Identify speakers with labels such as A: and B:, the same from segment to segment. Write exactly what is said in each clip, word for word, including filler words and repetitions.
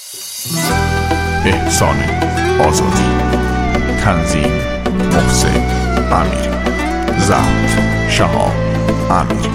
A: احسان آزادی، تنظیم محسن امیری، ضبط شهاب امیری.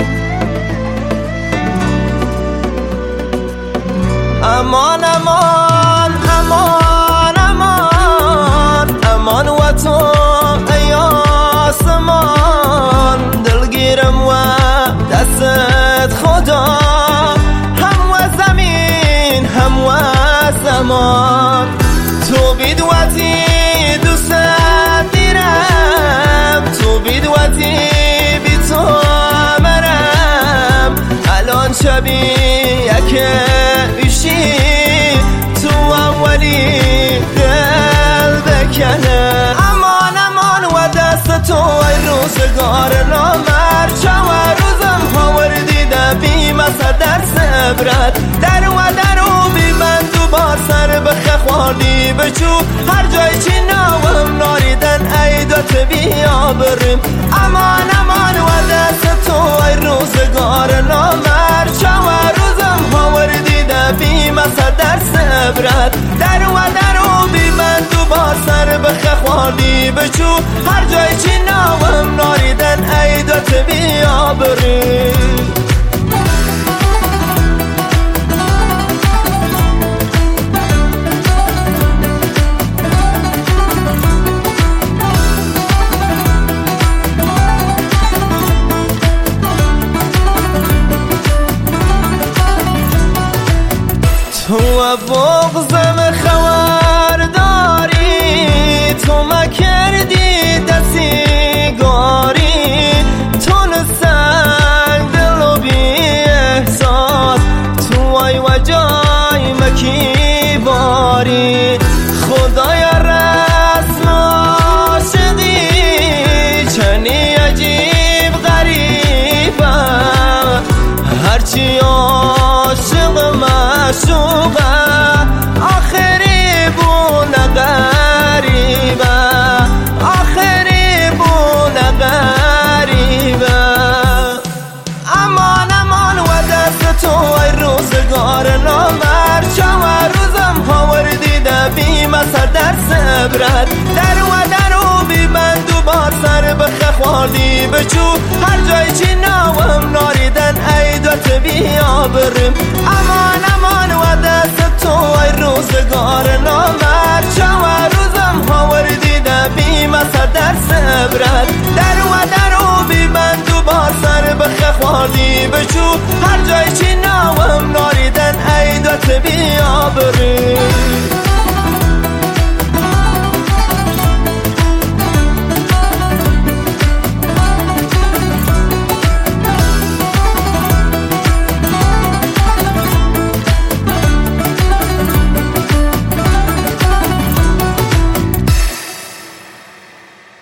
B: امان امان امان امان امان و تو ای آسمان، دلگیرم و دستت خدا، هم و زمین هم و زمان. تو بیدواتی دوست دیرم، تو بیدواتی بی تو مرم، الان شبی یک ایشی تو اولی دل بکنه. امان امان و دست تو ای روزگار نامر، چه و روزم ها وردیده بی مسا در صبرت، در و در و بی من دوبار سر بخه خواردی بچو، هر جای چی ناوم ناریدن ای دوت بیا بریم. امان امان و دست تو ای روزگار نامر، چه و روزم ها وردیده بی مسا در صبرت، در و در و بی من دوبار سر بخه خواردی بچو، هر جای چی ناوم ناریدن ای دوت بیا بریم. تو بغضم خبر داری، تو مکردی دستیگاری، تو نسنگ دل و بی احساس، تو ای و جای مکی باری. خدایا رسم عاشقی چنی عجیب غریبم، هرچی عاشق معشوقه آخری بونه غریبه، آخری بونه غریبه. امان امان و دست تو ای روزگار نامر، چه و روزم ها وردیده بی مسا در صبرت، در و در و بی من دوبار سر بخه خواردی بچو، هر جای چی ناوم ناریدن ای دوت بیا بریم. امان امان و دست تو ای روزگار نامر، چه و روزم ها وردیده بی مسا در صبرت، در و در و بی من دوبار سر بخه خواردی بچو، هر جای چی ناوم ناریدن ای دوت بیا بریم.